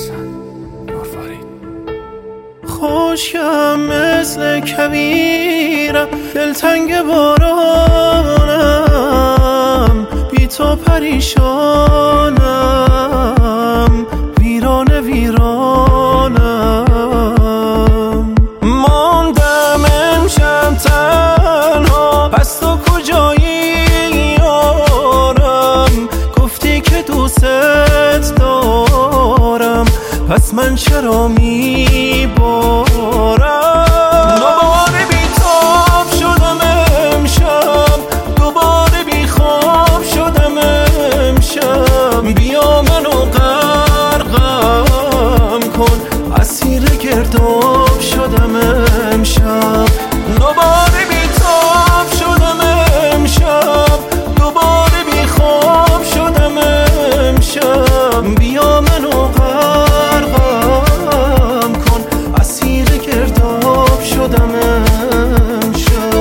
خوشم مثل کبیرم، دلتنگ بارانم، بی تو پریشانم، ویرانه ویرانم. ماندم امشب تنها، پس تو کجایی یارم؟ گفتی که دوست دارم، پس من چرا میبارم؟ دوباره بی‌تاب شدم امشب، دوباره بی‌خواب شدم امشب. بیا منو غرقم کن، اسیر گرداب شدم امشب. دوباره بی‌تاب شدم امشب، دوباره بی‌خواب شدم امشب. بیا منو غرقم کن، اسیر گرداب شدم امشب.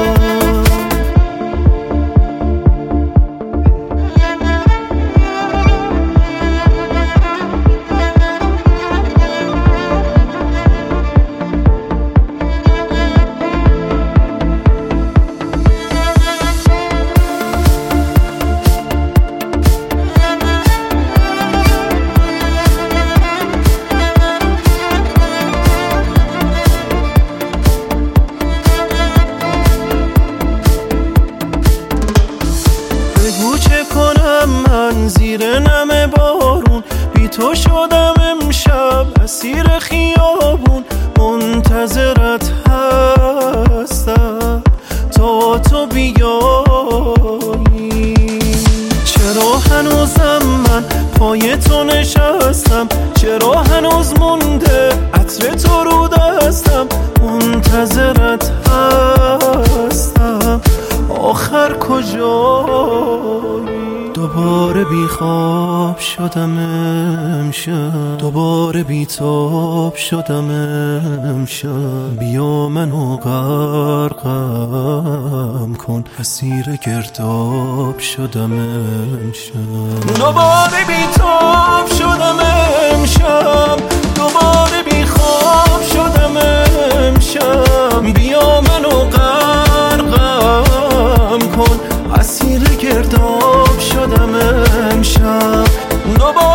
بگو چه کنم من زیر نم بارون، بی تو شدم امشب اسیر خیابون. منتظرت هستم تا تو بیایی. چرا هنوزم من پای تو نشستم؟ چرا هنوز مونده عطر تو رو دستم؟ منتظرت هستم، آخر کجایی؟ دوباره بی‌خواب شدم امشب، دوباره بی‌تاب شدم امشب. بیا منو غرقم کن، اسیر گرداب شدم امشب. دوباره بی‌تاب شدم امشب، دوباره بی‌خواب شدم امشب. بیا منو غرقم کن، اسیر گرداب شدم امشب.